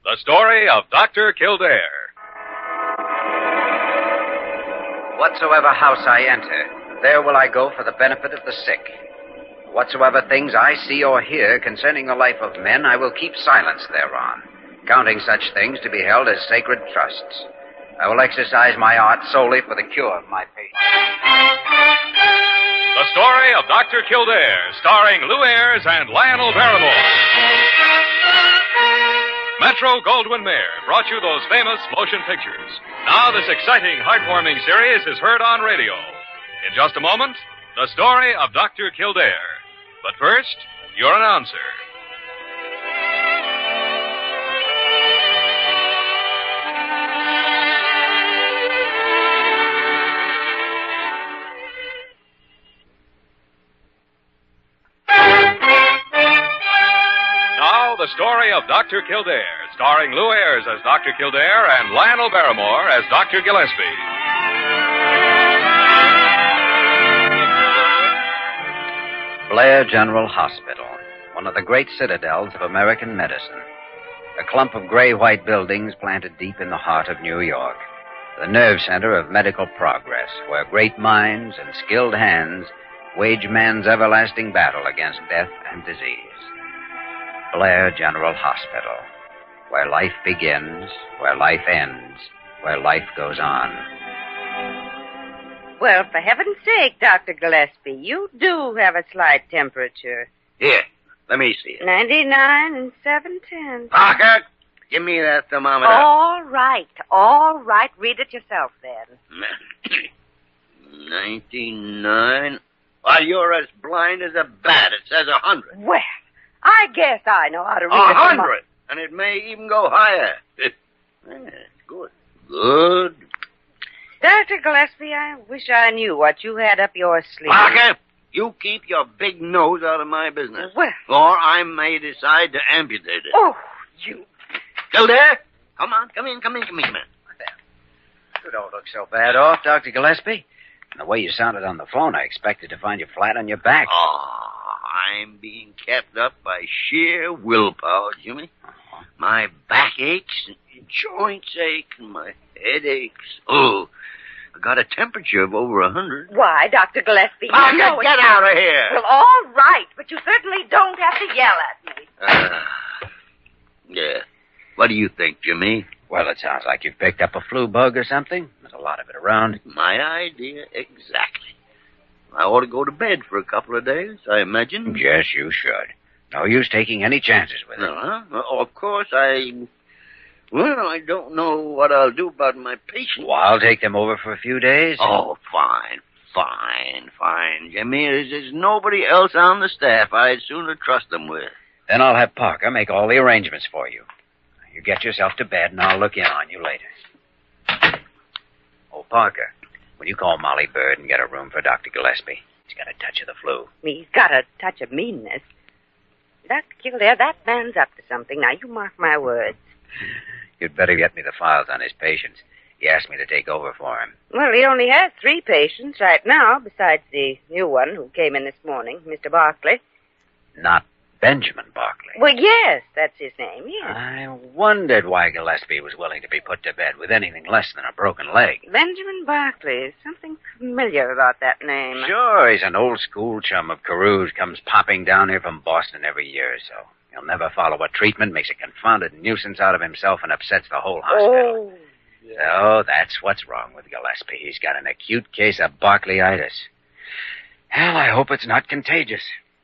The story of Dr. Kildare. Whatsoever house I enter, there will I go for the benefit of the sick. Whatsoever things I see or hear concerning the life of men, I will keep silence thereon, counting such things to be held as sacred trusts. I will exercise my art solely for the cure of my patients. The story of Dr. Kildare, starring Lou Ayres and Lionel Barrymore. Metro-Goldwyn-Mayer brought you those famous motion pictures. Now this exciting, heartwarming series is heard on radio. In just a moment, the story of Dr. Kildare. But first, your announcer. Now, the story of Dr. Kildare, starring Lou Ayres as Dr. Kildare and Lionel Barrymore as Dr. Gillespie. Blair General Hospital, one of the great citadels of American medicine. A clump of gray-white buildings planted deep in the heart of New York. The nerve center of medical progress, where great minds and skilled hands wage man's everlasting battle against death and disease. Blair General Hospital, where life begins, where life ends, where life goes on. Well, for heaven's sake, Dr. Gillespie, you do have a slight temperature. Here, let me see it. 99 and 7/10. Parker, give me that thermometer. All right. Read it yourself, then. 99. Well, you're as blind as a bat. It says 100. Well, I guess I know how to read it. 100. And it may even go higher. Good. Good. Dr. Gillespie, I wish I knew what you had up your sleeve. Parker, you keep your big nose out of my business. Well. Or I may decide to amputate it. Oh, you. Kildare, come on. Come in. You don't look so bad off, Dr. Gillespie. And the way you sounded on the phone, I expected to find you flat on your back. Oh, I'm being kept up by sheer willpower, Jimmy. My back aches, and joints ache, and my head aches. Oh, I got a temperature of over 100. Why, Dr. Gillespie? Parker, get out of here. Well, all right, but you certainly don't have to yell at me. Yeah. What do you think, Jimmy? Well, it sounds like you've picked up a flu bug or something. There's a lot of it around. My idea, exactly. I ought to go to bed for a couple of days, I imagine. Yes, you should. No use taking any chances with it. Of course, I don't know what I'll do about my patients. Well, I'll take them over for a few days. Oh, fine, Jimmy. There's nobody else on the staff I'd sooner trust them with. Then I'll have Parker make all the arrangements for you. You get yourself to bed, and I'll look in on you later. Oh, Parker, will you call Molly Bird and get a room for Dr. Gillespie? He's got a touch of the flu. He's got a touch of meanness. Dr. Kildare, that man's up to something. Now, you mark my words. You'd better get me the files on his patients. He asked me to take over for him. Well, he only has 3 patients right now, besides the new one who came in this morning, Mr. Barkley. Not Benjamin Barkley. Well, yes, that's his name, yes. I wondered why Gillespie was willing to be put to bed with anything less than a broken leg. Benjamin Barkley. Something familiar about that name. Sure, he's an old school chum of Carew's, comes popping down here from Boston every year or so. He'll never follow a treatment, makes a confounded nuisance out of himself, and upsets the whole hospital. Oh, yeah. So that's what's wrong with Gillespie. He's got an acute case of Barkleyitis. Hell, I hope it's not contagious.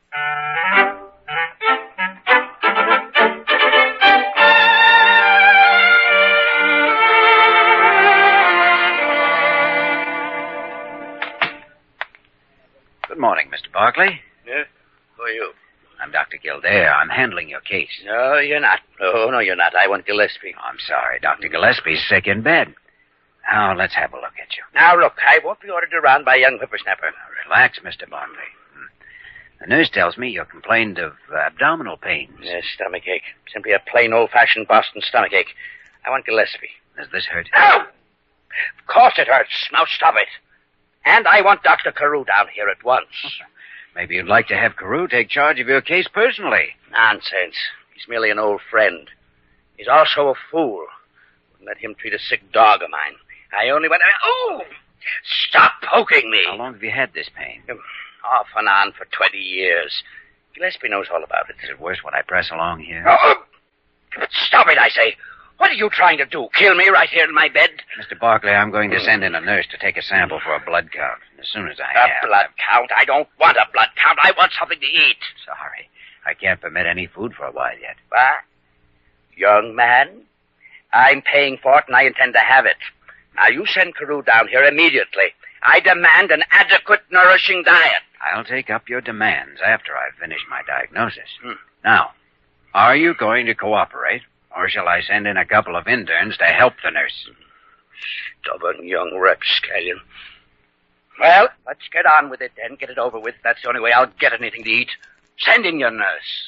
Good morning, Mr. Barkley. Yeah? Who are you? I'm Dr. Kildare. I'm handling your case. No, you're not. No, you're not. I want Gillespie. Oh, I'm sorry. Dr. Gillespie's sick in bed. Now, let's have a look at you. Now, look, I won't be ordered around by a young whippersnapper. Relax, Mr. Barkley. The nurse tells me you complained of abdominal pains. Yes, stomach ache. Simply a plain old-fashioned Boston stomach ache. I want Gillespie. Does this hurt? No! Of course it hurts. Now stop it. And I want Dr. Carew down here at once. Maybe you'd like to have Carew take charge of your case personally. Nonsense. He's merely an old friend. He's also a fool. Wouldn't let him treat a sick dog of mine. I only went... Oh! Stop poking me! How long have you had this pain? Off and on for 20 years. Gillespie knows all about it. Is it worse when I press along here? Oh! Stop it, I say. What are you trying to do? Kill me right here in my bed? Mr. Barkley, I'm going to send in a nurse to take a sample for a blood count. As soon as I A have... blood count? I don't want a blood count. I want something to eat. Sorry. I can't permit any food for a while yet. What? Young man, I'm paying for it and I intend to have it. Now, you send Carew down here immediately. I demand an adequate, nourishing diet. I'll take up your demands after I've finished my diagnosis. Now, are you going to cooperate, or shall I send in a couple of interns to help the nurse? Stubborn young rapscallion. Well, let's get on with it then. Get it over with. That's the only way I'll get anything to eat. Send in your nurse.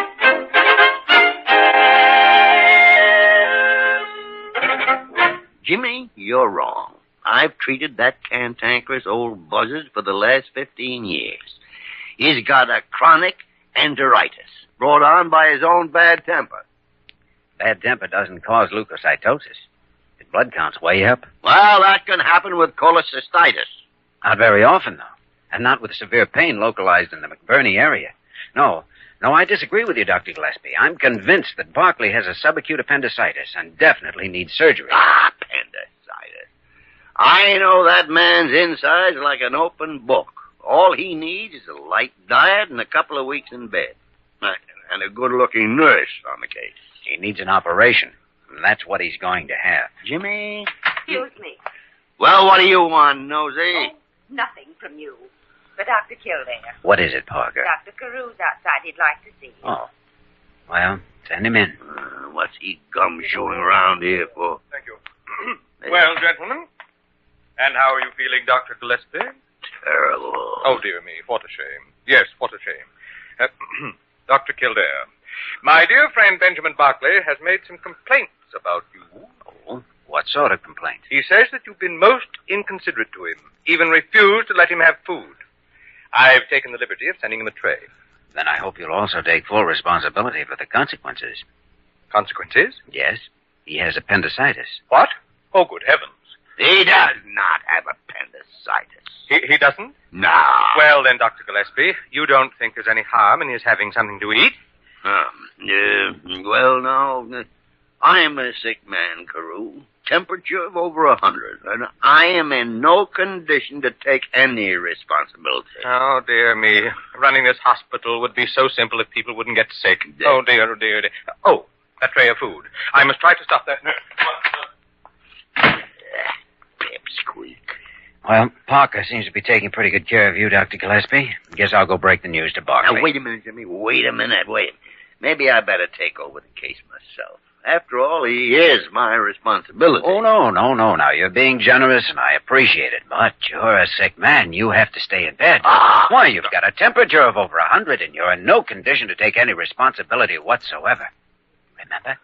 Jimmy, you're wrong. I've treated that cantankerous old buzzard for the last 15 years. He's got a chronic enteritis, brought on by his own bad temper. Bad temper doesn't cause leukocytosis. His blood count's way up. Well, that can happen with cholecystitis. Not very often, though. And not with severe pain localized in the McBurney area. No, I disagree with you, Dr. Gillespie. I'm convinced that Barkley has a subacute appendicitis and definitely needs surgery. Appendicitis. I know that man's insides like an open book. All he needs is a light diet and a couple of weeks in bed. And a good-looking nurse on the case. He needs an operation, and that's what he's going to have. Jimmy? Excuse me. Well, what do you want, Nosy? Oh, nothing from you. But Dr. Kildare. What is it, Parker? Dr. Carew's outside. He'd like to see you. Oh. Well, send him in. What's he gum-showing around here for? Thank you. Well, gentlemen, and how are you feeling, Dr. Gillespie? Terrible. Oh, dear me, what a shame. Yes, what a shame. Dr. Kildare, my dear friend Benjamin Barkley has made some complaints about you. Oh, what sort of complaint? He says that you've been most inconsiderate to him, even refused to let him have food. I've taken the liberty of sending him a tray. Then I hope you'll also take full responsibility for the consequences. Consequences? Yes, he has appendicitis. What? Oh, good heavens. He does not have appendicitis. He doesn't? No. Well, then, Dr. Gillespie, you don't think there's any harm in his having something to eat? Well, no. I'm a sick man, Carew. Temperature of over 100, and I am in no condition to take any responsibility. Oh, dear me. Running this hospital would be so simple if people wouldn't get sick. Oh, dear, oh, dear, dear. Oh, that tray of food. I must try to stop that. Pipsqueak. Well, Parker seems to be taking pretty good care of you, Dr. Gillespie. Guess I'll go break the news to Barkley. Now, wait a minute, Jimmy. Wait a minute. Maybe I better take over the case myself. After all, he is my responsibility. Oh, no. Now, you're being generous, and I appreciate it. But you're a sick man. You have to stay in bed. Why, you've got a temperature of over 100, and you're in no condition to take any responsibility whatsoever. Remember?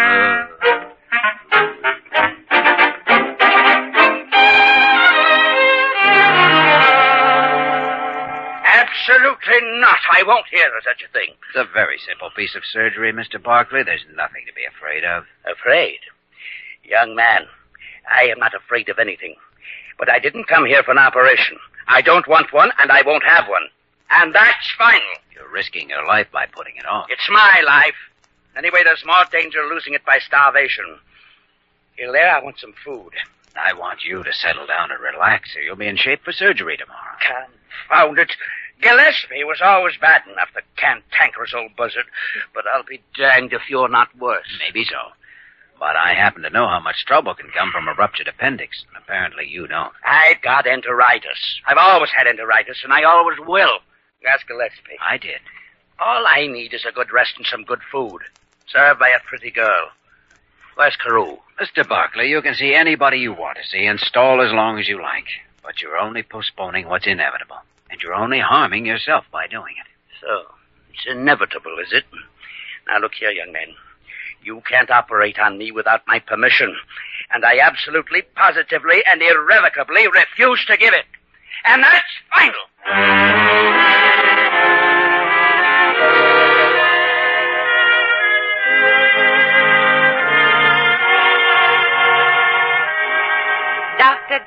Absolutely not. I won't hear of such a thing. It's a very simple piece of surgery, Mr. Barkley. There's nothing to be afraid of. Afraid? Young man, I am not afraid of anything. But I didn't come here for an operation. I don't want one, and I won't have one. And that's final. You're risking your life by putting it off. It's my life. Anyway, there's more danger of losing it by starvation. Hilaire, I want some food. I want you to settle down and relax, or you'll be in shape for surgery tomorrow. Confound it. Gillespie was always bad enough, the cantankerous old buzzard. But I'll be danged if you're not worse. Maybe so. But I happen to know how much trouble can come from a ruptured appendix. Apparently you don't. I've got enteritis. I've always had enteritis, and I always will. Ask Gillespie. I did. All I need is a good rest and some good food. Served by a pretty girl. Where's Carew? Mr. Barkley, you can see anybody you want to see and stall as long as you like. But you're only postponing what's inevitable. And you're only harming yourself by doing it. So, it's inevitable, is it? Now, look here, young man. You can't operate on me without my permission. And I absolutely, positively, and irrevocably refuse to give it. And that's final.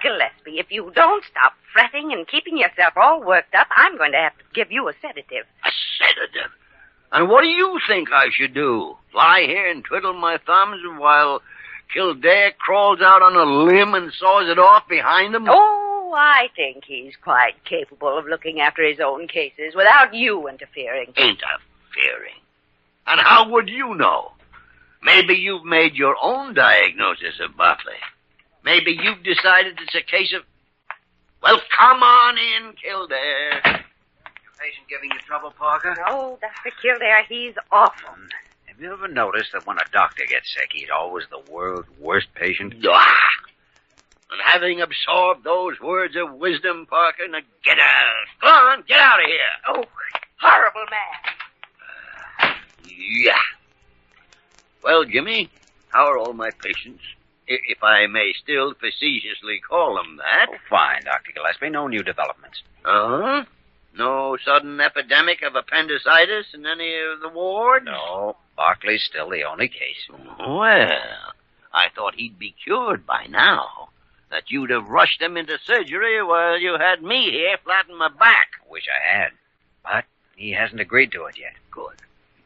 Gillespie, if you don't stop fretting and keeping yourself all worked up, I'm going to have to give you a sedative. A sedative? And what do you think I should do? Lie here and twiddle my thumbs while Kildare crawls out on a limb and saws it off behind him? Oh, I think he's quite capable of looking after his own cases without you interfering. Interfering? And how would you know? Maybe you've made your own diagnosis of Barclay. Maybe you've decided it's a case of... Well, come on in, Kildare. Patient giving you trouble, Parker? Oh, Dr. Kildare, he's awful. Have you ever noticed that when a doctor gets sick, he's always the world's worst patient? Ah! And having absorbed those words of wisdom, Parker, now get out. Go on, get out of here. Oh, horrible man. Yeah. Well, Jimmy, how are all my patients? If I may still facetiously call them that. Oh, fine, Dr. Gillespie. No new developments. Uh-huh. No sudden epidemic of appendicitis in any of the wards? No, Barclay's still the only case. Well, I thought he'd be cured by now. That you'd have rushed him into surgery while you had me here flat on my back. Wish I had. But he hasn't agreed to it yet. Good.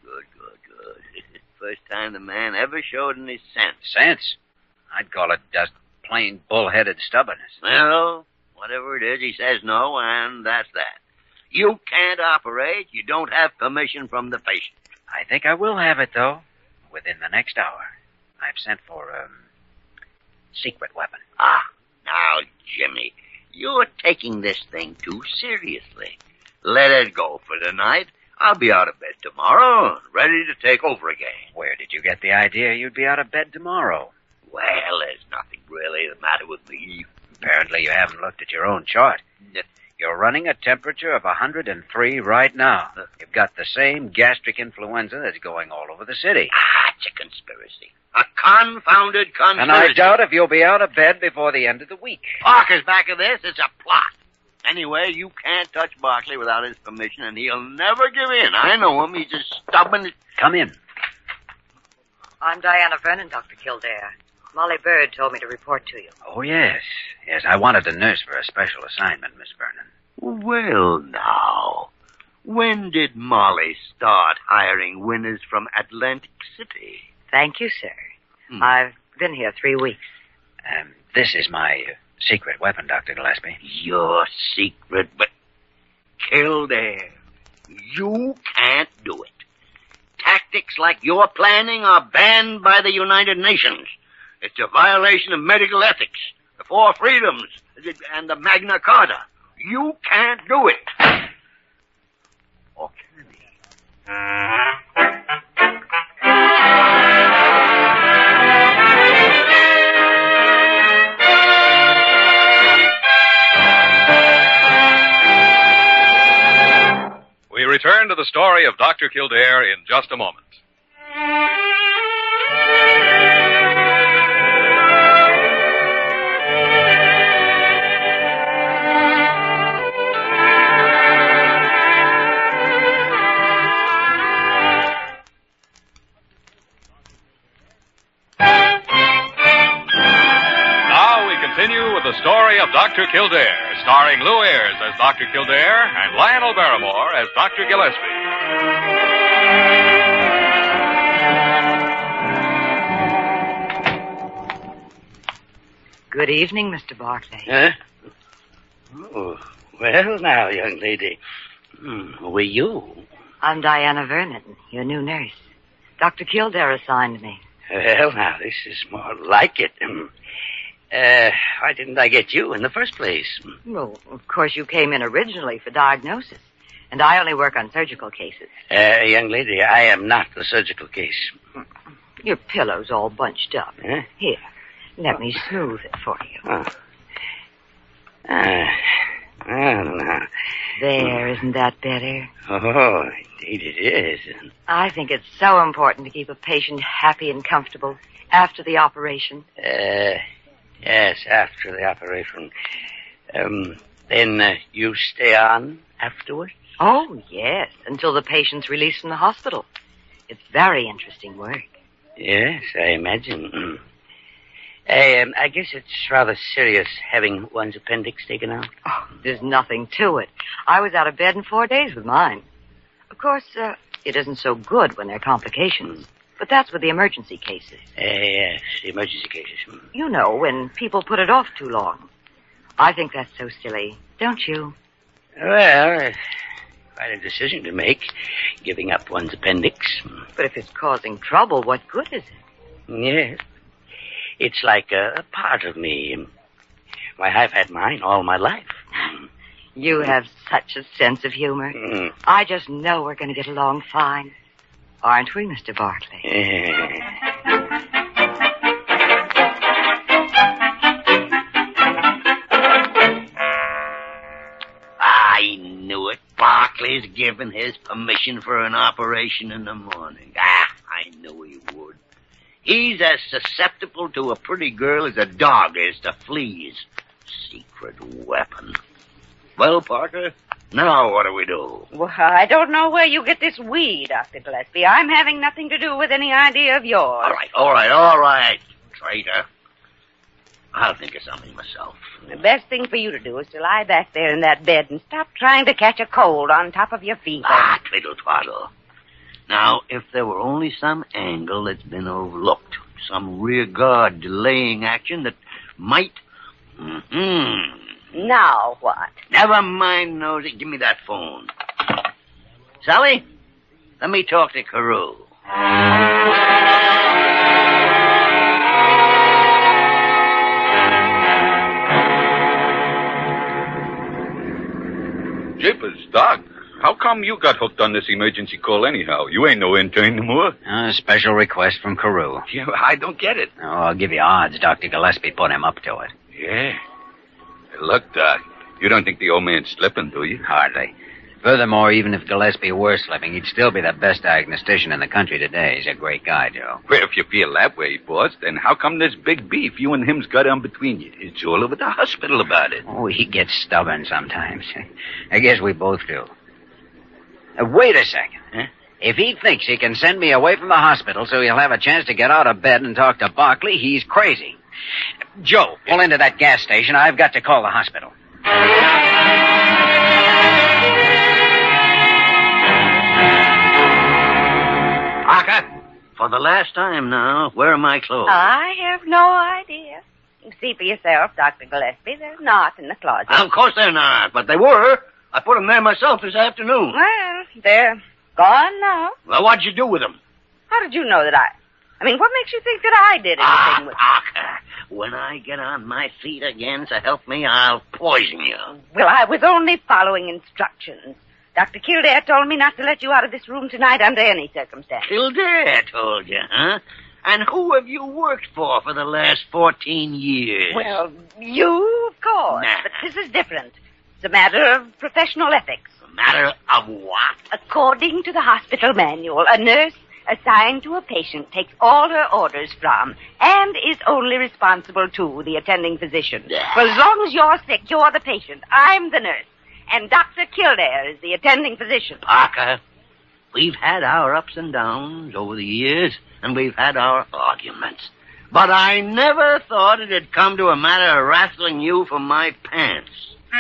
First time the man ever showed any sense. Sense? I'd call it just plain bull-headed stubbornness. Well, whatever it is, he says no, and that's that. You can't operate. You don't have permission from the patient. I think I will have it, though, within the next hour. I've sent for a secret weapon. Ah, now, Jimmy, you're taking this thing too seriously. Let it go for the night. I'll be out of bed tomorrow, ready to take over again. Where did you get the idea you'd be out of bed tomorrow? Well, there's nothing really the matter with me. Apparently you haven't looked at your own chart. You're running a temperature of 103 right now. You've got the same gastric influenza that's going all over the city. Ah, it's a conspiracy. A confounded conspiracy. And I doubt if you'll be out of bed before the end of the week. Parker's back of this. It's a plot. Anyway, you can't touch Barclay without his permission, and he'll never give in. I know him. He's just stubborn. Come in. I'm Diana Vernon, Dr. Kildare. Molly Bird told me to report to you. Oh, yes. Yes, I wanted a nurse for a special assignment, Miss Vernon. Well, now, when did Molly start hiring winners from Atlantic City? Thank you, sir. I've been here 3 weeks. This is my secret weapon, Dr. Gillespie. Your secret, but Kildare, you can't do it. Tactics like you're planning are banned by the United Nations. It's a violation of medical ethics, the Four Freedoms, and the Magna Carta. You can't do it. Or can he? We return to the story of Dr. Kildare in just a moment. Continue with the story of Dr. Kildare, starring Lou Ayres as Dr. Kildare and Lionel Barrymore as Dr. Gillespie. Good evening, Mr. Barclay. Huh? Oh, well now, young lady. Who are you? I'm Diana Vernon, your new nurse. Dr. Kildare assigned me. Well, now, this is more like it. Why didn't I get you in the first place? Well, of course, you came in originally for diagnosis, and I only work on surgical cases. Young lady, I am not the surgical case. Your pillow's all bunched up. Huh? Here, let me smooth it for you. Oh. I don't know. There, isn't that better? Oh, indeed it is. I think it's so important to keep a patient happy and comfortable after the operation. Yes, after the operation. Then you stay on afterwards? Oh, yes, until the patient's released from the hospital. It's very interesting work. Yes, I imagine. I guess it's rather serious having one's appendix taken out. Oh, there's nothing to it. I was out of bed in 4 days with mine. Of course, it isn't so good when there are complications. But that's with the emergency cases. Yes, the emergency cases. You know, when people put it off too long. I think that's so silly, don't you? Well, quite a decision to make, giving up one's appendix. But if it's causing trouble, what good is it? Yes. It's like a part of me. Why, I've had mine all my life. You have such a sense of humor. I just know we're going to get along fine. Aren't we, Mr. Barkley? I knew it. Barkley's given his permission for an operation in the morning. I knew he would. He's as susceptible to a pretty girl as a dog is to fleas. Secret weapon. Well, Parker, now what do we do? Well, I don't know where you get this we, Dr. Gillespie. I'm having nothing to do with any idea of yours. All right, traitor. I'll think of something myself. The best thing for you to do is to lie back there in that bed and stop trying to catch a cold on top of your fever. Twiddle twaddle. Now, if there were only some angle that's been overlooked, some rear guard delaying action that might... Now what? Never mind, Nosy. Give me that phone. Sally, let me talk to Carew. Jeepers, Doc. How come you got hooked on this emergency call anyhow? You ain't no intern no more. A special request from Carew. Yeah, I don't get it. Oh, I'll give you odds. Dr. Gillespie put him up to it. Yeah. Look, Doc, you don't think the old man's slipping, do you? Hardly. Furthermore, even if Gillespie were slipping, he'd still be the best diagnostician in the country today. He's a great guy, Joe. Well, if you feel that way, boss, then how come this big beef you and him's got on between you? It's all over the hospital about it. Oh, he gets stubborn sometimes. I guess we both do. Wait a second. Huh? If he thinks he can send me away from the hospital so he'll have a chance to get out of bed and talk to Barkley, he's crazy. Joe, pull into that gas station. I've got to call the hospital. Parker, for the last time now, where are my clothes? I have no idea. You see for yourself, Dr. Gillespie. They're not in the closet. Of course they're not, but they were. I put them there myself this afternoon. Well, they're gone now. Well, what'd you do with them? How did you know that I mean, what makes you think that I did anything with them? Parker, when I get on my feet again, so help me, I'll poison you. Well, I was only following instructions. Dr. Kildare told me not to let you out of this room tonight under any circumstances. Kildare told you, huh? And who have you worked for the last 14 years? Well, you, of course. Nah. But this is different. It's a matter of professional ethics. A matter of what? According to the hospital manual, a nurse assigned to a patient takes all her orders from and is only responsible to the attending physician. For as long as you're sick, you're the patient. I'm the nurse. And Dr. Kildare is the attending physician. Parker, we've had our ups and downs over the years, and we've had our arguments. But I never thought it'd come to a matter of wrestling you from my pants.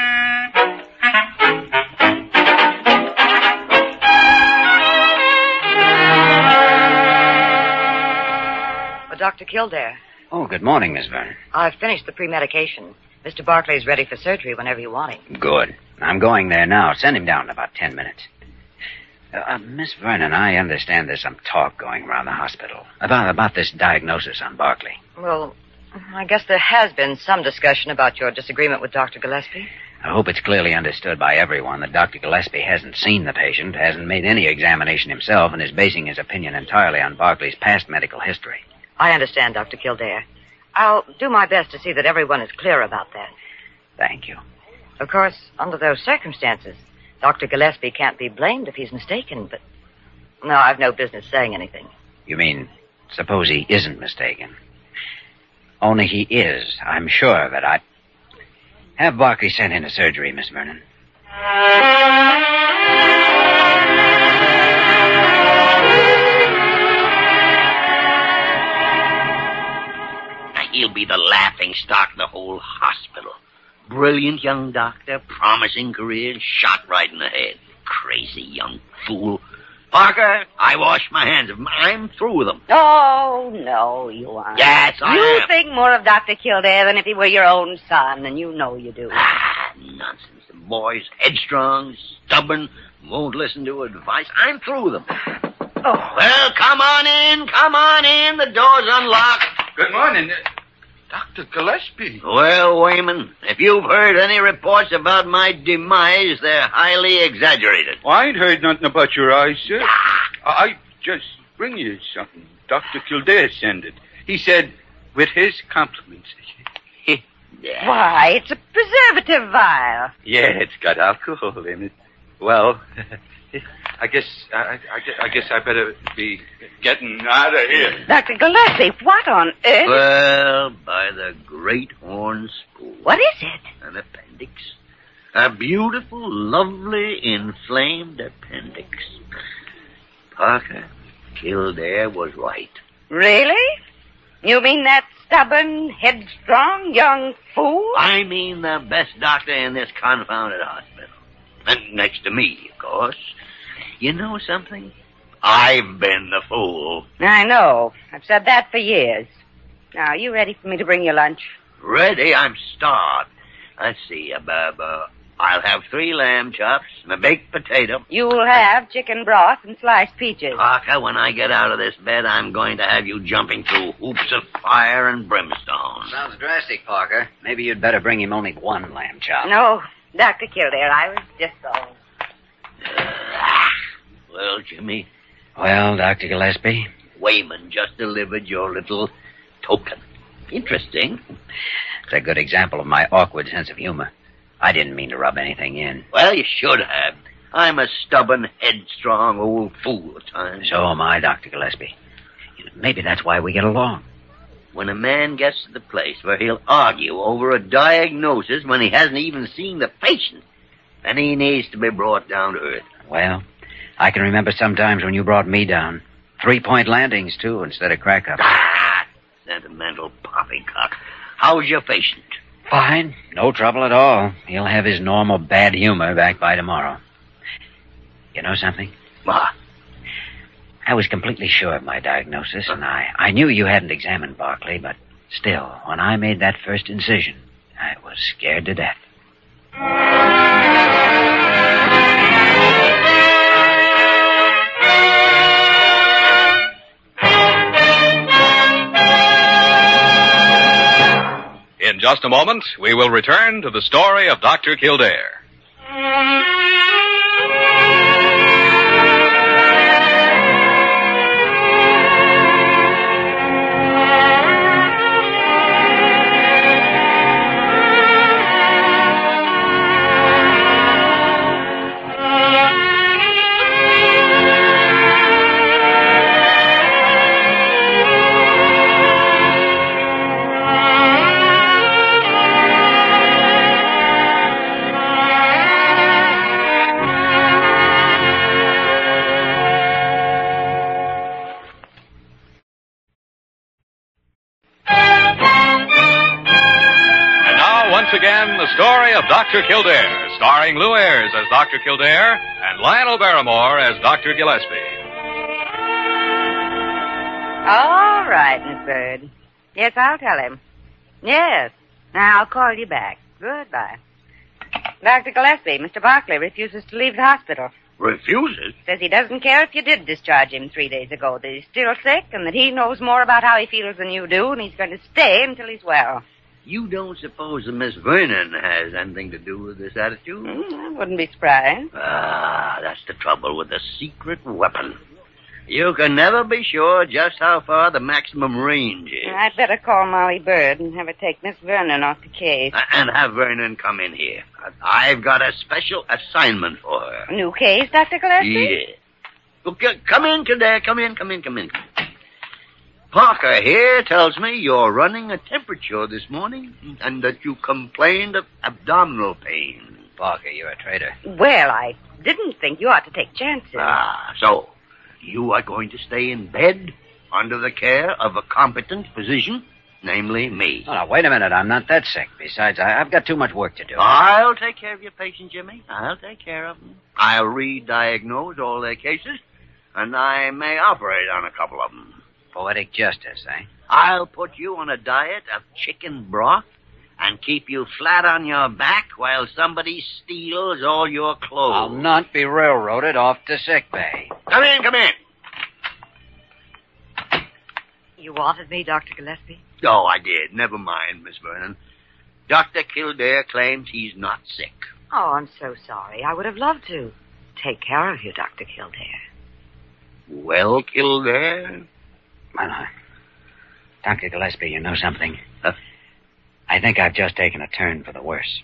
Dr. Kildare. Oh, good morning, Miss Vernon. I've finished the pre-medication. Mr. Barkley's ready for surgery whenever you want him. Good. I'm going there now. Send him down in about 10 minutes. Miss Vernon, I understand there's some talk going around the hospital about this diagnosis on Barkley. Well, I guess there has been some discussion about your disagreement with Dr. Gillespie. I hope it's clearly understood by everyone that Dr. Gillespie hasn't seen the patient, hasn't made any examination himself, and is basing his opinion entirely on Barkley's past medical history. I understand, Dr. Kildare. I'll do my best to see that everyone is clear about that. Thank you. Of course, under those circumstances, Dr. Gillespie can't be blamed if he's mistaken, but... No, I've no business saying anything. You mean, suppose he isn't mistaken? Only he is. I'm sure that I... Have Barkley sent into surgery, Miss Vernon. he'll be the laughing stock of the whole hospital. Brilliant young doctor, promising career, shot right in the head. Crazy young fool. Parker, I wash my hands of him. I'm through with him. Oh, no, you aren't. Yes, I You am. think more of Dr. Kildare than if he were your own son, and you know you do. Ah, nonsense. The boy's headstrong, stubborn, won't listen to advice. I'm through with him. Oh. Well, come on in. Come on in. The door's unlocked. Good morning, Dr. Gillespie. Well, Wayman, if you've heard any reports about my demise, they're highly exaggerated. Well, I ain't heard nothing about your eyes, sir. I just bring you something. Dr. Kildare sent it. He said, with his compliments. Why, it's a preservative vial. Yeah, it's got alcohol in it. Well, I guess I better be getting out of here. Dr. Gillespie, what on earth? Well, by the great horn spool. What is it? An appendix. A beautiful, lovely, inflamed appendix. Parker, Kildare was right. Really? You mean that stubborn, headstrong young fool? I mean the best doctor in this confounded hospital. And next to me, of course. You know something? I've been the fool. I know. I've said that for years. Now, are you ready for me to bring you lunch? Ready? I'm starved. Let's see, I'll have 3 lamb chops and a baked potato. You'll have chicken broth and sliced peaches. Parker, when I get out of this bed, I'm going to have you jumping through hoops of fire and brimstone. Sounds drastic, Parker. Maybe you'd better bring him only 1 lamb chop. No, Dr. Kildare, I was just so... Well, Jimmy, Well, Dr. Gillespie? Wayman just delivered your little token. Interesting. It's a good example of my awkward sense of humor. I didn't mean to rub anything in. Well, you should have. I'm a stubborn, headstrong old fool at times. So am I, Dr. Gillespie. Maybe that's why we get along. When a man gets to the place where he'll argue over a diagnosis when he hasn't even seen the patient, then he needs to be brought down to earth. Well, I can remember sometimes when you brought me down. 3-point landings, too, instead of crack-ups. Ah, sentimental poppycock. How's your patient? Fine. No trouble at all. He'll have his normal bad humor back by tomorrow. You know something? What? I was completely sure of my diagnosis, and I knew you hadn't examined Barclay, but still, when I made that first incision, I was scared to death. In just a moment, we will return to the story of Dr. Kildare. Once again, the story of Dr. Kildare, starring Lou Ayres as Dr. Kildare and Lionel Barrymore as Dr. Gillespie. All right, Miss Bird. Yes, I'll tell him. Yes. Now, I'll call you back. Goodbye. Dr. Gillespie, Mr. Barclay refuses to leave the hospital. Refuses? Says he doesn't care if you did discharge him 3 days ago, that he's still sick and that he knows more about how he feels than you do, and he's going to stay until he's well. You don't suppose that Miss Vernon has anything to do with this attitude? I wouldn't be surprised. Ah, that's the trouble with the secret weapon. You can never be sure just how far the maximum range is. I'd better call Molly Bird and have her take Miss Vernon off the case. And have Vernon come in here. I've got a special assignment for her. A new case, Dr. Gillespie? Yeah. Look, come in, Kildare. Come in. Parker here tells me you're running a temperature this morning and that you complained of abdominal pain. Parker, you're a traitor. Well, I didn't think you ought to take chances. Ah, so you are going to stay in bed under the care of a competent physician? namely me. Oh, now, wait a minute. I'm not that sick. Besides, I've got too much work to do. I'll take care of your patients, Jimmy. I'll take care of them. I'll re-diagnose all their cases, and I may operate on a couple of them. Poetic justice, eh? I'll put you on a diet of chicken broth and keep you flat on your back while somebody steals all your clothes. I'll not be railroaded off to sick bay. Come in, come in. You wanted me, Dr. Gillespie? Oh, I did. Never mind, Miss Vernon. Dr. Kildare claims he's not sick. Oh, I'm so sorry. I would have loved to take care of you, Dr. Kildare. Well, Kildare? Well, Dr. Gillespie, you know something? Huh? I think I've just taken a turn for the worse.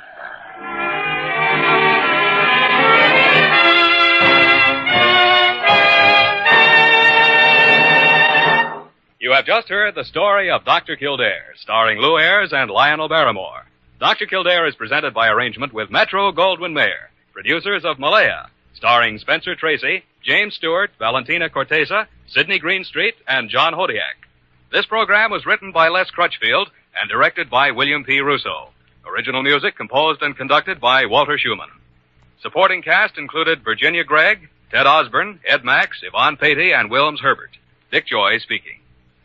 You have just heard the story of Dr. Kildare, starring Lou Ayres and Lionel Barrymore. Dr. Kildare is presented by arrangement with Metro-Goldwyn-Mayer, producers of Malaya, starring Spencer Tracy, James Stewart, Valentina Corteza, Sidney Greenstreet, and John Hodiak. This program was written by Les Crutchfield and directed by William P. Russo. Original music composed and conducted by Walter Schumann. Supporting cast included Virginia Gregg, Ted Osborne, Ed Max, Yvonne Patey, and Wilms Herbert. Dick Joy speaking.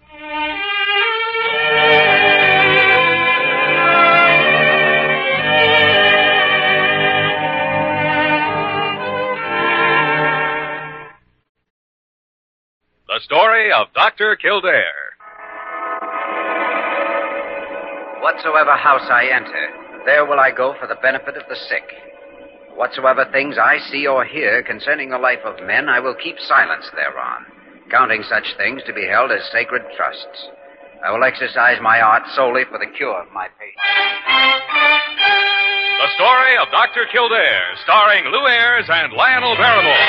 The story of Dr. Kildare. Whatsoever house I enter, there will I go for the benefit of the sick. Whatsoever things I see or hear concerning the life of men, I will keep silence thereon, counting such things to be held as sacred trusts. I will exercise my art solely for the cure of my patients. The story of Dr. Kildare, starring Lou Ayres and Lionel Barrymore.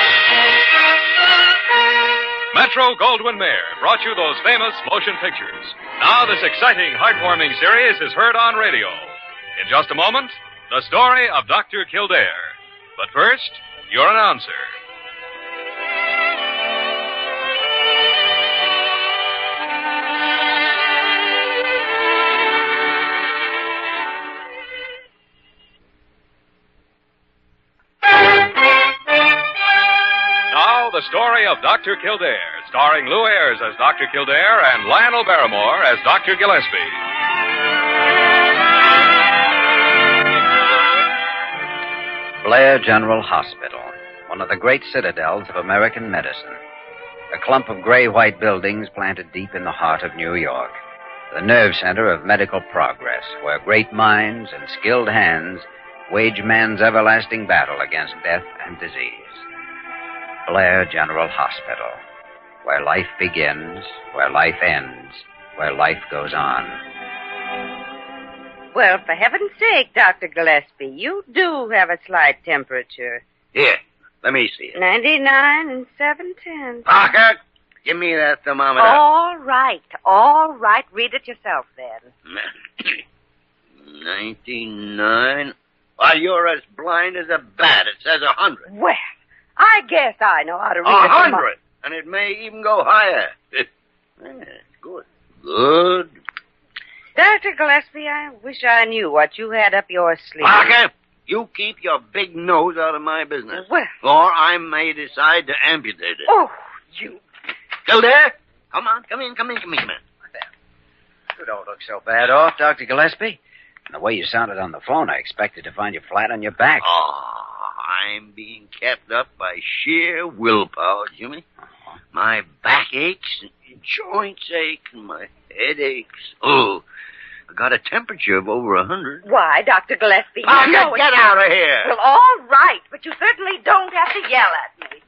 Metro-Goldwyn-Mayer brought you those famous motion pictures. Now this exciting, heartwarming series is heard on radio. In just a moment, the story of Dr. Kildare. But first, your announcer. The story of Dr. Kildare, starring Lou Ayres as Dr. Kildare and Lionel Barrymore as Dr. Gillespie. Blair General Hospital, one of the great citadels of American medicine. A clump of gray-white buildings planted deep in the heart of New York. The nerve center of medical progress, where great minds and skilled hands wage man's everlasting battle against death and disease. Blair General Hospital, where life begins, where life ends, where life goes on. Well, for heaven's sake, Dr. Gillespie, you do have a slight temperature. Here, let me see it. 99 and 7/10. Parker, give me that thermometer. All right. Read it yourself, then. 99. Why, you're as blind as a bat. It says 100. Well, I guess I know how to read 100. And it may even go higher. Good. Good. Dr. Gillespie, I wish I knew what you had up your sleeve. Parker, you keep your big nose out of my business. Well. Or I may decide to amputate it. Oh, you. Kildare, come on. Come in, man. You don't look so bad off, Dr. Gillespie. And the way you sounded on the phone, I expected to find you flat on your back. Oh, I'm being kept up by sheer willpower, Jimmy. My back aches, and joints ache, and my head aches. Oh, I got a temperature of over 100. Why, Dr. Gillespie? Parker, get out of here. Well, all right, but you certainly don't have to yell at me.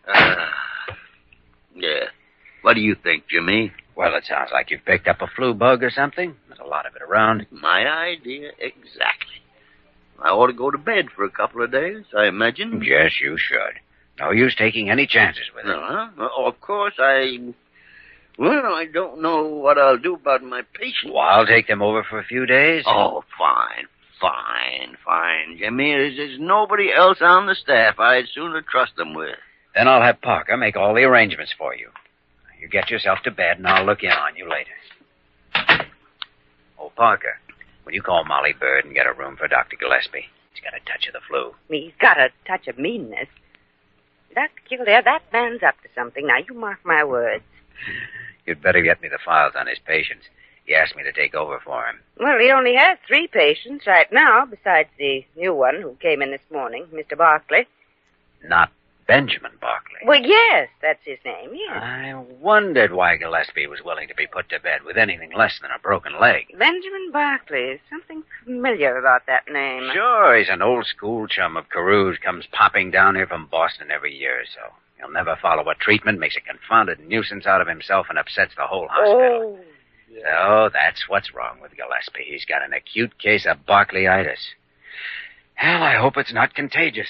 Yeah. What do you think, Jimmy? Well, it sounds like you've picked up a flu bug or something. There's a lot of it around. My idea, exactly. I ought to go to bed for a couple of days, I imagine. Yes, you should. No use taking any chances with it. Oh, of course, I don't know what I'll do about my patients. Well, I'll take them over for a few days. Oh, fine, Jimmy. There's nobody else on the staff I'd sooner trust them with. Then I'll have Parker make all the arrangements for you. You get yourself to bed, and I'll look in on you later. Parker, will you call Molly Bird and get a room for Dr. Gillespie? He's got a touch of the flu. He's got a touch of meanness. Dr. Kildare, that man's up to something. Now, you mark my words. You'd better get me the files on his patients. He asked me to take over for him. Well, he only has 3 patients right now, besides the new one who came in this morning, Mr. Barkley. Not Benjamin Barkley. Well, yes, that's his name, yes. I wondered why Gillespie was willing to be put to bed with anything less than a broken leg. Benjamin Barkley. Something familiar about that name. Sure, he's an old school chum of Carew's, comes popping down here from Boston every year or so. He'll never follow a treatment, makes a confounded nuisance out of himself, and upsets the whole hospital. Oh, So that's what's wrong with Gillespie. He's got an acute case of Barkleyitis. Hell, I hope it's not contagious.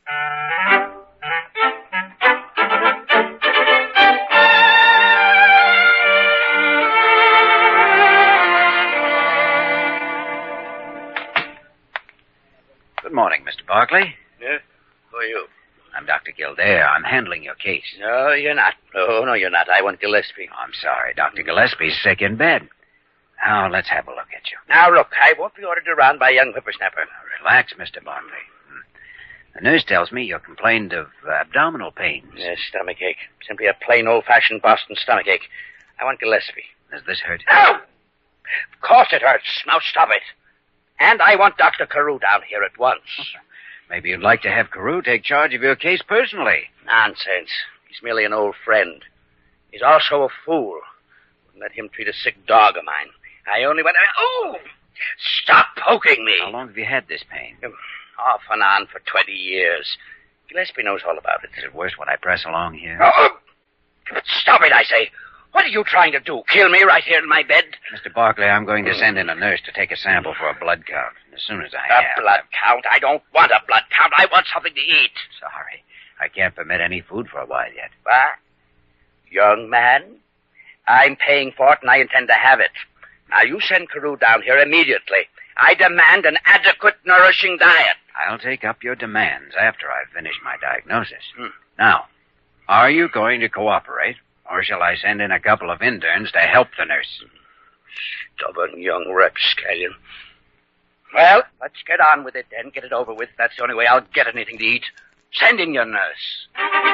Good morning, Mr. Barkley. Yeah? Who are you? I'm Dr. Kildare. I'm handling your case. No, you're not. No, you're not. I want Gillespie. I'm sorry. Dr. Gillespie's sick in bed. Now, let's have a look at you. Now, look, I won't be ordered around by a young whippersnapper. Relax, Mr. Barkley. The nurse tells me you complained of abdominal pains. Yes, stomach ache. Simply a plain old-fashioned Boston stomach ache. I want Gillespie. Does this hurt? No! Of course it hurts. Now stop it. And I want Dr. Carew down here at once. Maybe you'd like to have Carew take charge of your case personally. Nonsense. He's merely an old friend. He's also a fool. Wouldn't let him treat a sick dog of mine. I only went... Oh! Stop poking me! How long have you had this pain? Off and on for 20 years. Gillespie knows all about it. Is it worse when I press along here? Oh! Stop it, I say. What are you trying to do? Kill me right here in my bed? Mr. Barkley, I'm going to send in a nurse to take a sample for a blood count. As soon as I have... A blood count? I don't want a blood count. I want something to eat. Sorry. I can't permit any food for a while yet. What? Young man, I'm paying for it and I intend to have it. Now, you send Carew down here immediately. I demand an adequate, nourishing diet. I'll take up your demands after I've finished my diagnosis. Now, are you going to cooperate, or shall I send in a couple of interns to help the nurse? Stubborn young rapscallion. Well, let's get on with it then. Get it over with. That's the only way I'll get anything to eat. Send in your nurse.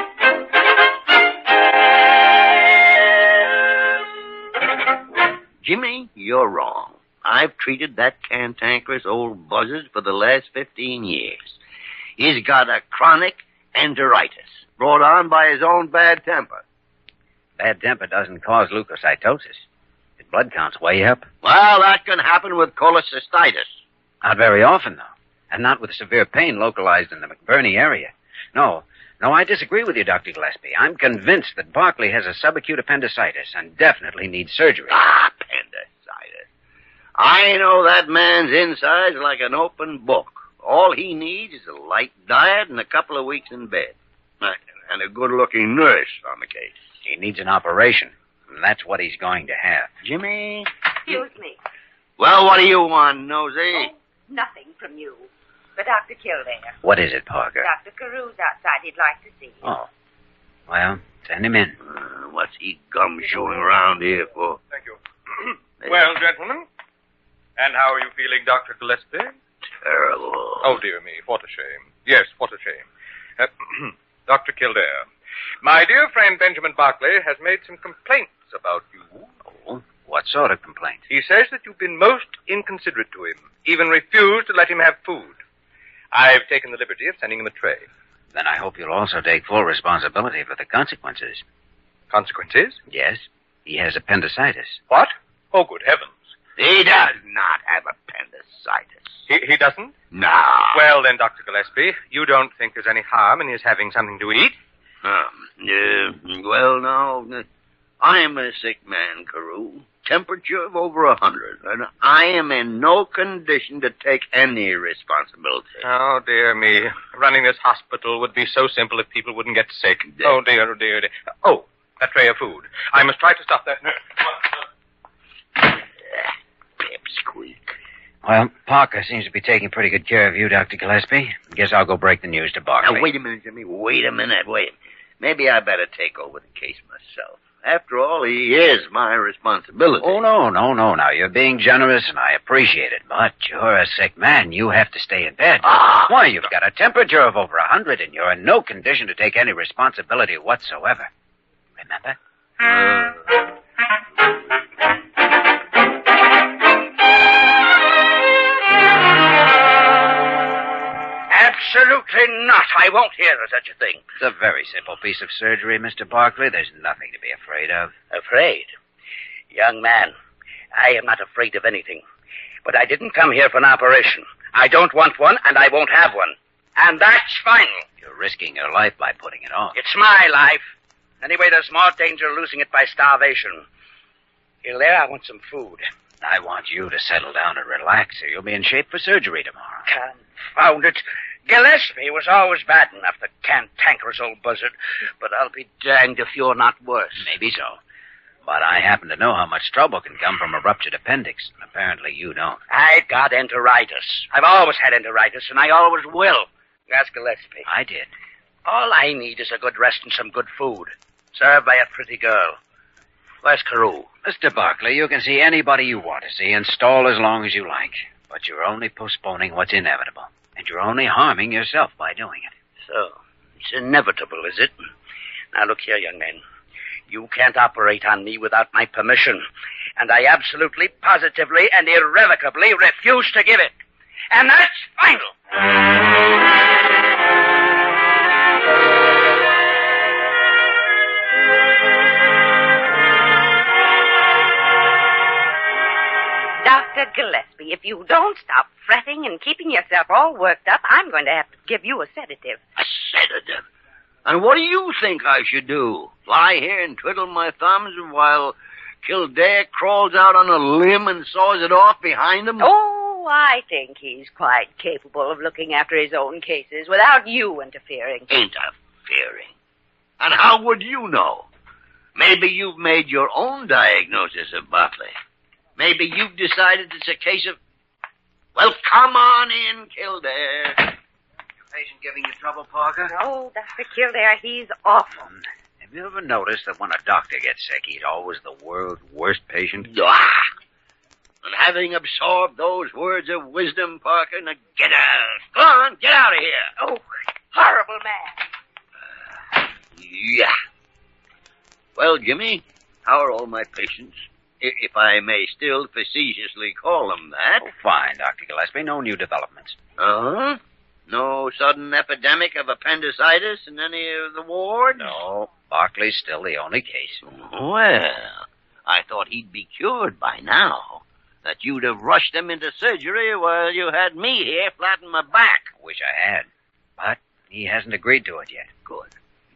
Jimmy, you're wrong. I've treated that cantankerous old buzzard for the last 15 years. He's got a chronic enteritis, brought on by his own bad temper. Bad temper doesn't cause leukocytosis. His blood count's way up. Well, that can happen with cholecystitis. Not very often, though. And not with severe pain localized in the McBurney area. No, I disagree with you, Dr. Gillespie. I'm convinced that Barkley has a subacute appendicitis and definitely needs surgery. Appendicitis. I know that man's insides like an open book. All he needs is a light diet and a couple of weeks in bed. And a good-looking nurse on the case. He needs an operation, and that's what he's going to have. Jimmy? Excuse me. Well, what do you want, Nosy? Oh, nothing from you. But Dr. Kildare. What is it, Parker? Dr. Carew's outside. He'd like to see you. Oh. Well, send him in. What's he gumshoeing around here for? Thank you. Well, gentlemen, and how are you feeling, Dr. Gillespie? Terrible. Oh, dear me, what a shame. Yes, what a shame. Dr. Kildare, my dear friend Benjamin Barkley has made some complaints about you. Oh, what sort of complaint? He says that you've been most inconsiderate to him, even refused to let him have food. I've taken the liberty of sending him a tray. Then I hope you'll also take full responsibility for the consequences. Consequences? Yes, he has appendicitis. What? Oh, good heavens. He does not have appendicitis. He doesn't? No. Well, then, Dr. Gillespie, you don't think there's any harm in his having something to eat? Well, no. I'm a sick man, Carew. Temperature of over 100, and I am in no condition to take any responsibility. Oh, dear me. Running this hospital would be so simple if people wouldn't get sick. Oh, dear, oh, dear, dear. Oh, that tray of food. I must try to stop that nurse. Pipsqueak. Well, Parker seems to be taking pretty good care of you, Dr. Gillespie. Guess I'll go break the news to Barkley. Now, wait a minute, Jimmy. Wait a minute. Maybe I better take over the case myself. After all, he is my responsibility. Oh, no. Now, you're being generous, and I appreciate it. But you're a sick man. You have to stay in bed. Why, you've got a temperature of over 100, and you're in no condition to take any responsibility whatsoever. Remember? Absolutely not. I won't hear of such a thing. It's a very simple piece of surgery, Mr. Barkley. There's nothing to be afraid of. Afraid? Young man, I am not afraid of anything. But I didn't come here for an operation. I don't want one, and I won't have one. And that's final. You're risking your life by putting it off. It's my life. Anyway, there's more danger of losing it by starvation. Hilaire, I want some food. I want you to settle down and relax, or you'll be in shape for surgery tomorrow. Confound it. Gillespie was always bad enough, the cantankerous old buzzard. But I'll be danged if you're not worse. Maybe so. But I happen to know how much trouble can come from a ruptured appendix. Apparently you don't. I got enteritis. I've always had enteritis, and I always will. Ask Gillespie. I did. All I need is a good rest and some good food. Served by a pretty girl. Where's Carew? Mr. Barkley, you can see anybody you want to see and stall as long as you like. But you're only postponing what's inevitable. And you're only harming yourself by doing it. So, it's inevitable, is it? Now, look here, young man. You can't operate on me without my permission. And I absolutely, positively, and irrevocably refuse to give it. And that's final. Dr. Gillespie, if you don't stop fretting and keeping yourself all worked up, I'm going to have to give you a sedative. A sedative? And what do you think I should do? Lie here and twiddle my thumbs while Kildare crawls out on a limb and saws it off behind him? Oh, I think he's quite capable of looking after his own cases without you interfering. Interfering? And how would you know? Maybe you've made your own diagnosis of Barkley. Maybe you've decided it's a case of... Well, come on in, Kildare. Your patient giving you trouble, Parker? Oh, Dr. Kildare, he's awful. Have you ever noticed that when a doctor gets sick, he's always the world's worst patient? And having absorbed those words of wisdom, Parker, now get out. Go on, get out of here. Oh, horrible man. Yeah. Well, Jimmy, how are all my patients? If I may still facetiously call them that. Oh, fine, Dr. Gillespie. No new developments. Uh-huh. No sudden epidemic of appendicitis in any of the wards? No. Barkley's still the only case. Well, I thought he'd be cured by now. That you'd have rushed him into surgery while you had me here flat on my back. Wish I had. But he hasn't agreed to it yet. Good.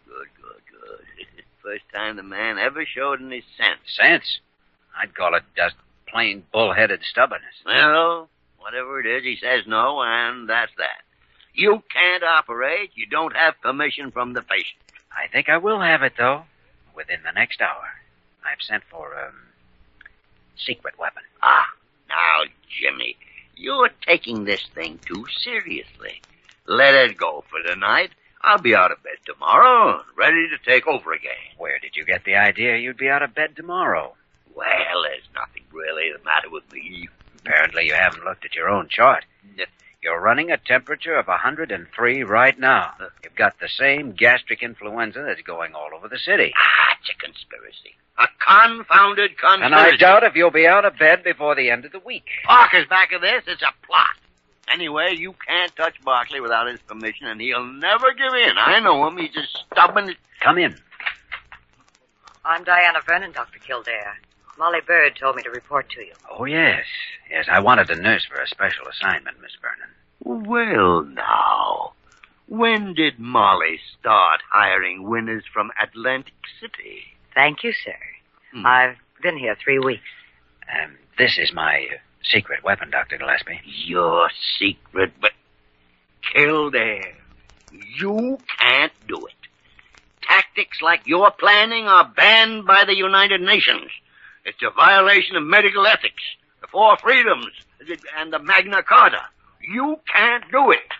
First time the man ever showed any sense. Sense? I'd call it just plain bull-headed stubbornness. Well, whatever it is, he says no, and that's that. You can't operate. You don't have permission from the patient. I think I will have it, though, within the next hour. I've sent for a secret weapon. Now, Jimmy, you're taking this thing too seriously. Let it go for tonight. I'll be out of bed tomorrow, ready to take over again. Where did you get the idea you'd be out of bed tomorrow? Well, there's nothing really the matter with me. Apparently you haven't looked at your own chart. You're running a temperature of 103 right now. You've got the same gastric influenza that's going all over the city. It's a conspiracy. A confounded conspiracy. And I doubt if you'll be out of bed before the end of the week. Parker's back of this. It's a plot. Anyway, you can't touch Barkley without his permission, and he'll never give in. I know him. He's just stubborn. Come in. I'm Diana Vernon, Dr. Kildare. Molly Bird told me to report to you. Oh, yes. Yes, I wanted a nurse for a special assignment, Miss Vernon. Well, now, when did Molly start hiring winners from Atlantic City? Thank you, sir. I've been here 3 weeks. This is my secret weapon, Dr. Gillespie. Your secret, but Kildare, you can't do it. Tactics like you're planning are banned by the United Nations. It's a violation of medical ethics, the Four Freedoms, and the Magna Carta. You can't do it.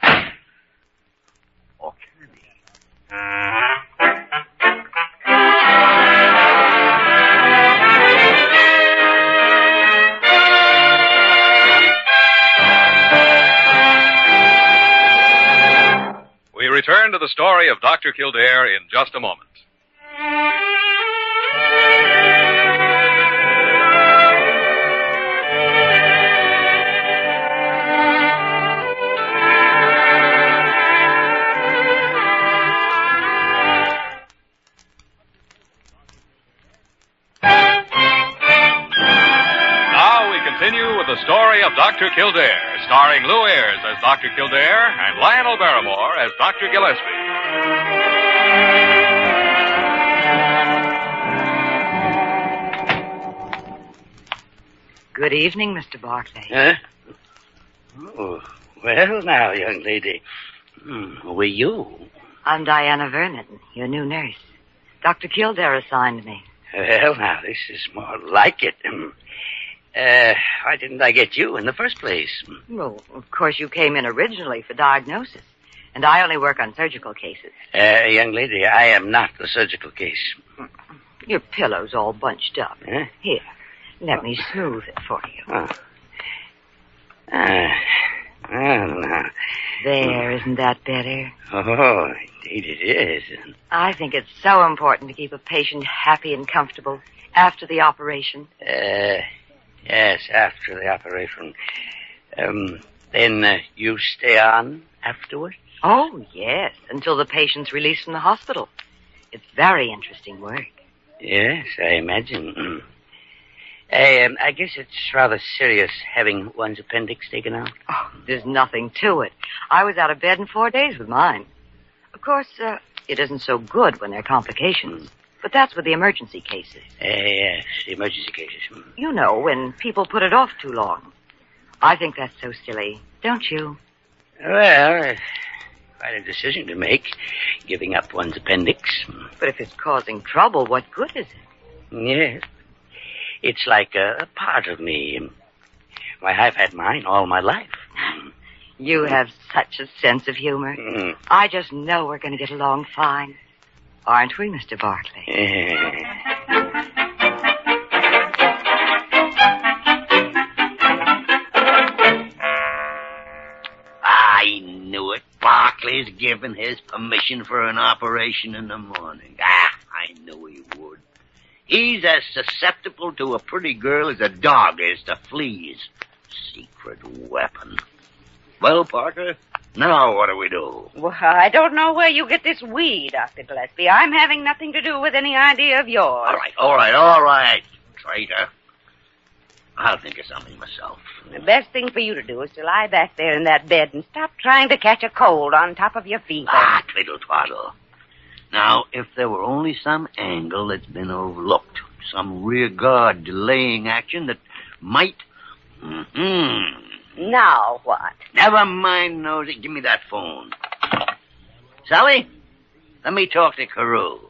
Or can he? return to the story of Dr. Kildare in just a moment. Continue with the story of Dr. Kildare, starring Lou Ayres as Dr. Kildare and Lionel Barrymore as Dr. Gillespie. Good evening, Mr. Barclay. Huh? Oh, well now, young lady. Who are you? I'm Diana Vernon, your new nurse. Dr. Kildare assigned me. Well, now, this is more like it. Why didn't I get you in the first place? Well, of course, you came in originally for diagnosis, and I only work on surgical cases. Young lady, I am not the surgical case. Your pillow's all bunched up. Huh? Here, let me smooth it for you. No. There, isn't that better? Oh, indeed it is. I think it's so important to keep a patient happy and comfortable after the operation. Yes, after the operation. Then you stay on afterwards? Oh, yes, until the patient's released from the hospital. It's very interesting work. Yes, I imagine. I guess it's rather serious having one's appendix taken out. Oh, there's nothing to it. I was out of bed in 4 days with mine. Of course, it isn't so good when there are complications. But that's with the emergency cases. Yes, the emergency cases. You know, when people put it off too long. I think that's so silly, don't you? Well, quite a decision to make, giving up one's appendix. But if it's causing trouble, what good is it? Yes. It's like a part of me. Why, I've had mine all my life. You have such a sense of humor. I just know we're going to get along fine. Aren't we, Mr. Barclay? I knew it. Barclay's given his permission for an operation in the morning. I knew he would. He's as susceptible to a pretty girl as a dog is to fleas. Secret weapon. Well, Parker, now what do we do? Well, I don't know where you get this we, Dr. Gillespie. I'm having nothing to do with any idea of yours. All right, traitor. I'll think of something myself. The best thing for you to do is to lie back there in that bed and stop trying to catch a cold on top of your fever. Twiddle twaddle. Now, if there were only some angle that's been overlooked, some rear guard delaying action that might... Now what? Never mind, Nosy. Give me that phone. Sally, let me talk to Carew.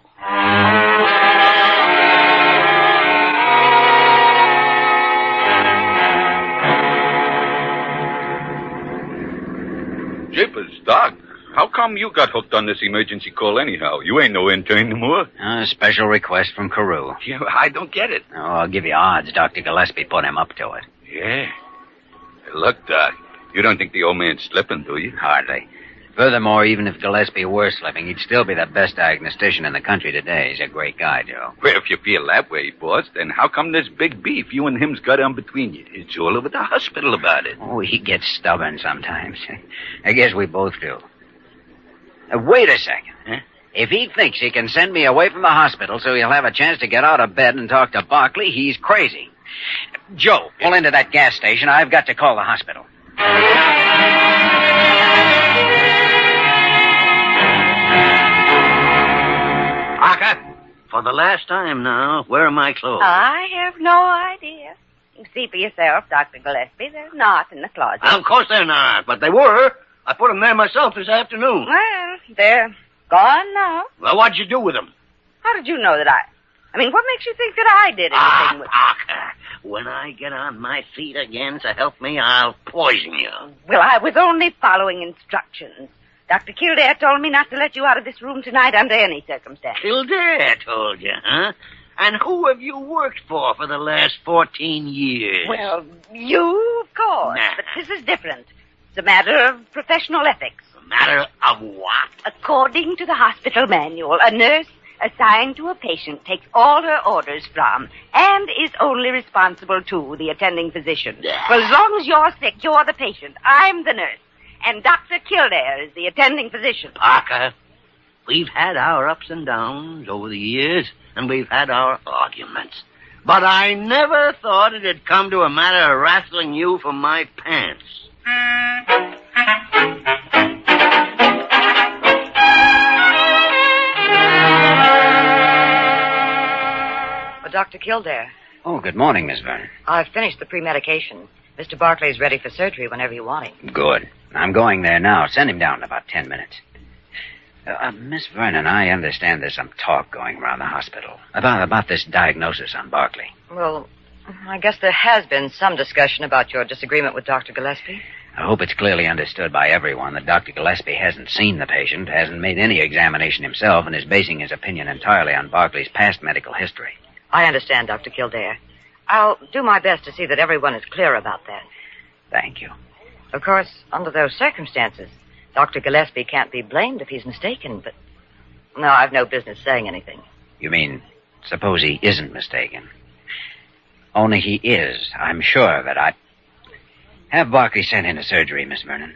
Jeepers, Doc. How come you got hooked on this emergency call anyhow? You ain't no intern no more. A special request from Carew. Yeah, I don't get it. Oh, I'll give you odds. Dr. Gillespie put him up to it. Yeah. Look, Doc, you don't think the old man's slipping, do you? Hardly. Furthermore, even if Gillespie were slipping, he'd still be the best diagnostician in the country today. He's a great guy, Joe. Well, if you feel that way, boss, then how come this big beef you and him's got on between you? It's all over the hospital about it. Oh, he gets stubborn sometimes. I guess we both do. Wait a second. Huh? If he thinks he can send me away from the hospital so he'll have a chance to get out of bed and talk to Barclay, he's crazy. Joe, pull into that gas station. I've got to call the hospital. Parker, for the last time now, where are my clothes? I have no idea. You can see for yourself, Dr. Gillespie. They're not in the closet. Of course they're not, but they were. I put them there myself this afternoon. Well, they're gone now. Well, what'd you do with them? How did you know that I mean, what makes you think that I did anything with... Parker, when I get on my feet again, so help me, I'll poison you. Well, I was only following instructions. Dr. Kildare told me not to let you out of this room tonight under any circumstances. Kildare told you, huh? And who have you worked for the last 14 years? Well, you, of course. Nah. But this is different. a matter of professional ethics. A matter of what? According to the hospital manual, a nurse assigned to a patient takes all her orders from and is only responsible to the attending physician. For as long as you're sick, you're the patient. I'm the nurse. And Dr. Kildare is the attending physician. Parker, we've had our ups and downs over the years, and we've had our arguments. But I never thought it'd come to a matter of wrestling you for my pants. Dr. Kildare, Oh, good morning, Miss Vernon. I've finished the pre-medication. Mr. Barclay's ready for surgery whenever you want him. Good. I'm going there now. Send him down in about 10 minutes. Miss Vernon, I understand there's some talk going around the hospital about this diagnosis on Barclay. Well, I guess there has been some discussion about your disagreement with Dr. Gillespie. I hope it's clearly understood by everyone that Dr. Gillespie hasn't seen the patient, hasn't made any examination himself, and is basing his opinion entirely on Barclay's past medical history. I understand, Dr. Kildare. I'll do my best to see that everyone is clear about that. Thank you. Of course, under those circumstances, Dr. Gillespie can't be blamed if he's mistaken, but... No, I've no business saying anything. You mean, suppose he isn't mistaken? Only he is. I'm sure that I... Have Barclay sent into surgery, Miss Vernon.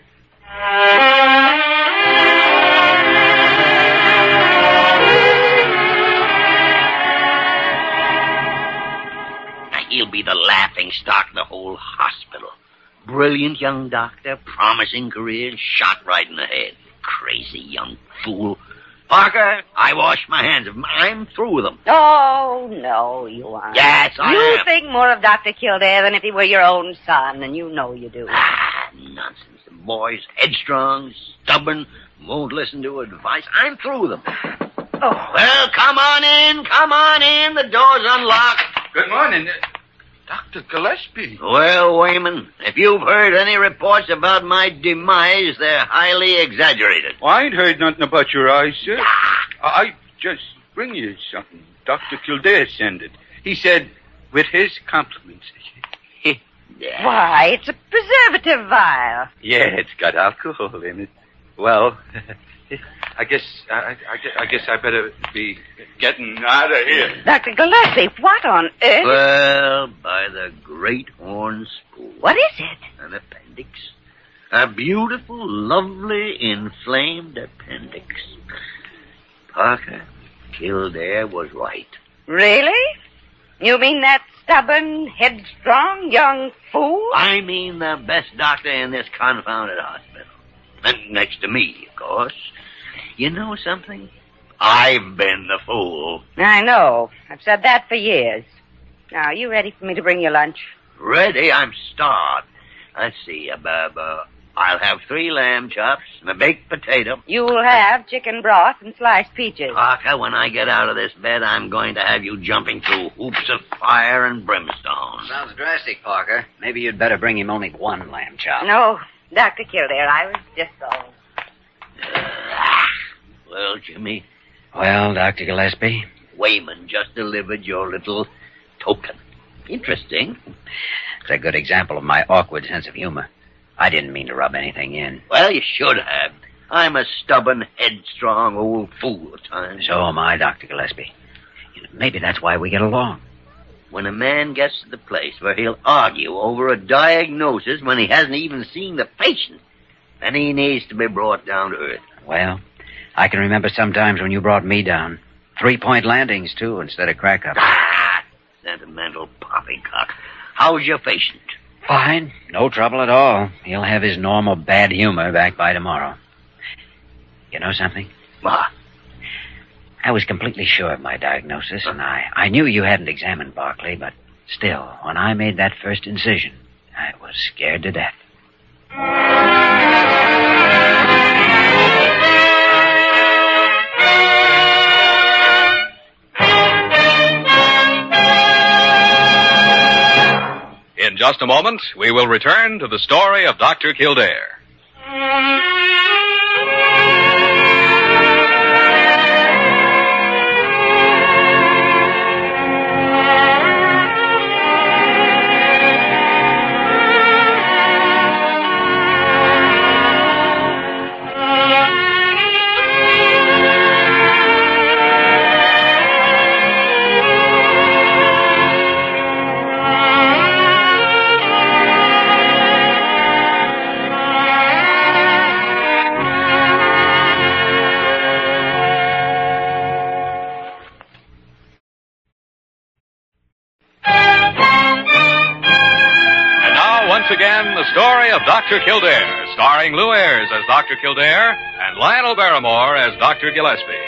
He'll be the laughingstock of the whole hospital. Brilliant young doctor, promising career, shot right in the head. Crazy young fool. Parker, I wash my hands of him. I'm through with him. Oh, no, you aren't. Yes, I You am. think more of Dr. Kildare than if he were your own son, and you know you do. Nonsense. The boy's headstrong, stubborn, won't listen to advice. I'm through with him. Oh. Well, come on in. Come on in. The door's unlocked. Good morning. Dr. Gillespie. Well, Wayman, if you've heard any reports about my demise, they're highly exaggerated. Well, I ain't heard nothing about your eyes, sir. I just bring you something. Dr. Kildare sent it. He said, with his compliments. Why, it's a preservative vial. Yeah, it's got alcohol in it. Well, I guess I better be getting out of here. Dr. Gillespie, what on earth? Well, by the great horn spool. What is it? An appendix. A beautiful, lovely, inflamed appendix. Parker, Kildare was right. Really? You mean that stubborn, headstrong young fool? I mean the best doctor in this confounded hospital. And next to me, of course. You know something? I've been the fool. I know. I've said that for years. Now, are you ready for me to bring you lunch? Ready? I'm starved. Let's see. I'll have 3 lamb chops and a baked potato. You'll have chicken broth and sliced peaches. Parker, when I get out of this bed, I'm going to have you jumping through hoops of fire and brimstone. Sounds drastic, Parker. Maybe you'd better bring him only 1 lamb chop. No, Dr. Kildare, I was just so... Well, Jimmy, Well, Dr. Gillespie? Wayman just delivered your little token. Interesting. It's a good example of my awkward sense of humor. I didn't mean to rub anything in. Well, you should have. I'm a stubborn, headstrong old fool at times. So am I, Dr. Gillespie. Maybe that's why we get along. When a man gets to the place where he'll argue over a diagnosis when he hasn't even seen the patient, then he needs to be brought down to earth. Well, I can remember sometimes when you brought me down. 3-point landings, too, instead of crack-ups. Ah, sentimental poppycock. How's your patient? Fine. No trouble at all. He'll have his normal bad humor back by tomorrow. You know something? What? I was completely sure of my diagnosis, and I knew you hadn't examined Barclay, but still, when I made that first incision, I was scared to death. In just a moment, we will return to the story of Dr. Kildare. once again the story of Dr. Kildare, starring Lou Ayres as Dr. Kildare and Lionel Barrymore as Dr. Gillespie.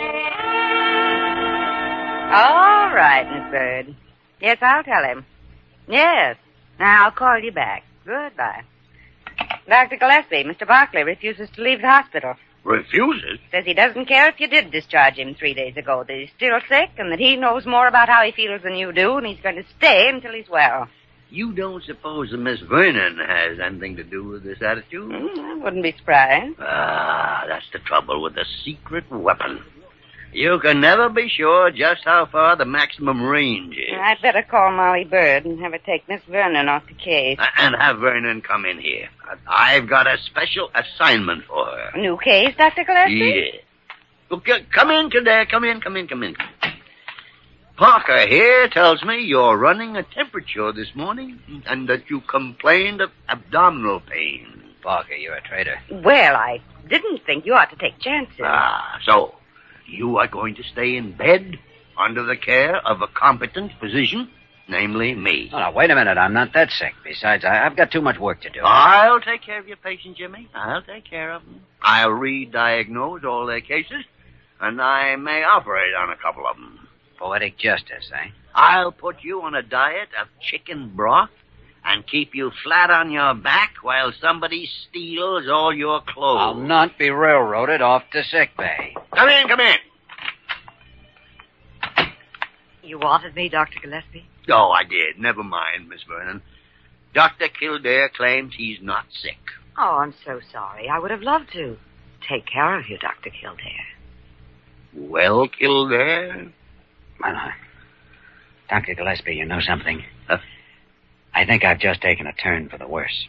All right, Miss Bird. Yes, I'll tell him. Yes. Now, I'll call you back. Goodbye. Dr. Gillespie, Mr. Barclay refuses to leave the hospital. Refuses? Says he doesn't care if you did discharge him 3 days ago, that he's still sick and that he knows more about how he feels than you do, and he's going to stay until he's well. You don't suppose that Miss Vernon has anything to do with this attitude? I wouldn't be surprised. Ah, that's the trouble with the secret weapon. You can never be sure just how far the maximum range is. I'd better call Molly Bird and have her take Miss Vernon off the case. And have Vernon come in here. I've got a special assignment for her. A new case, Dr. Gillespie? Yeah. Okay, come in, Kildare. Come in. Parker here tells me you're running a temperature this morning and that you complained of abdominal pain. Parker, you're a traitor. Well, I didn't think you ought to take chances. So you are going to stay in bed under the care of a competent physician, namely me. Oh, now, wait a minute. I'm not that sick. Besides, I've got too much work to do. I'll take care of your patient, Jimmy. I'll take care of them. I'll re-diagnose all their cases, and I may operate on a couple of them. Poetic justice, eh? I'll put you on a diet of chicken broth and keep you flat on your back while somebody steals all your clothes. I'll not be railroaded off to sick bay. Come in. You wanted me, Dr. Gillespie? Oh, I did. Never mind, Miss Vernon. Dr. Kildare claims he's not sick. Oh, I'm so sorry. I would have loved to take care of you, Dr. Kildare. Well, Kildare? Well, Dr. Gillespie, you know something? I think I've just taken a turn for the worse.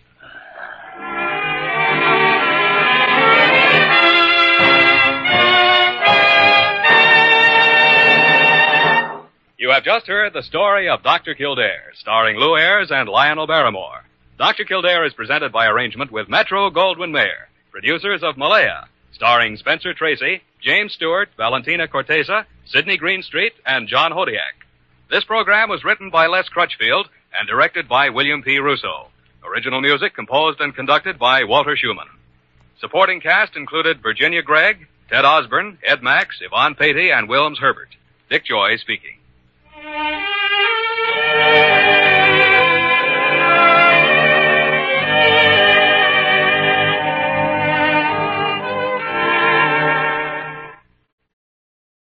You have just heard the story of Dr. Kildare, starring Lou Ayres and Lionel Barrymore. Dr. Kildare is presented by arrangement with Metro-Goldwyn-Mayer, producers of Malaya, starring Spencer Tracy, James Stewart, Valentina Corteza, Sidney Greenstreet, and John Hodiak. This program was written by Les Crutchfield and directed by William P. Russo. Original music composed and conducted by Walter Schumann. Supporting cast included Virginia Gregg, Ted Osborne, Ed Max, Yvonne Patey, and Wilms Herbert. Dick Joy speaking.